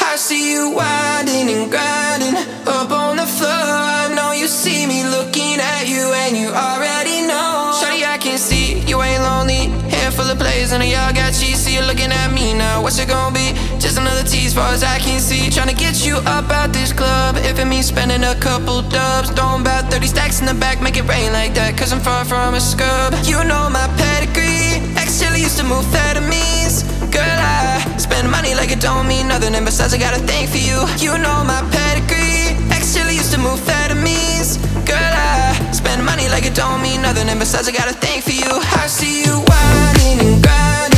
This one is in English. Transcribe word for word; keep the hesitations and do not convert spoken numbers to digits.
I see you winding and grinding up on the floor. I know you see me looking at you and you already know. Shawty, I can see you ain't lonely. Handful of plays and y'all got cheese. See you looking at me now, what's it gonna be? Just another tease far as I can see. Tryna get you up out this club. If it means spending a couple dubs, throwing about thirty stacks in the back, make it rain like that, cause I'm far from a scrub. You know my pedigree, ex-Chili used to move amphetamines. Girl, I spend money like it don't mean nothing, and besides I got a thing for you. You know my pedigree, ex-Chili used to move amphetamines. Girl, I spend money like it don't mean nothing, and besides I got a thing for you. I see you whining and grinding